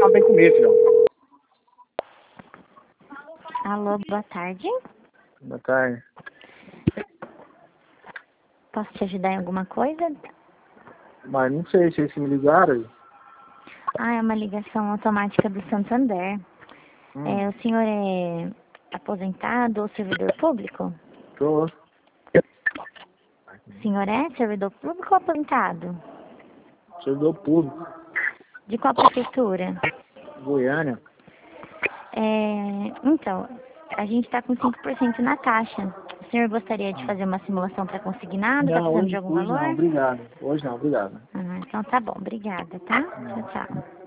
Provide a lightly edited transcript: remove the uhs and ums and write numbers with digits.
fala bem comigo, filhão. Alô, boa tarde. Boa tarde. Posso te ajudar em alguma coisa? Mas não sei, se me ligaram aí. Ah, é uma ligação automática do Santander. O senhor é aposentado ou servidor público? Tô. O senhor é servidor público ou aposentado? Servidor público. De qual prefeitura? Goiânia. Então, a gente está com 5% na taxa. O senhor gostaria de fazer uma simulação para consignado? Está Não, precisando de algum hoje valor? não, obrigado. Hoje não, obrigado. Então tá bom, obrigada, tá? Tchau, tchau.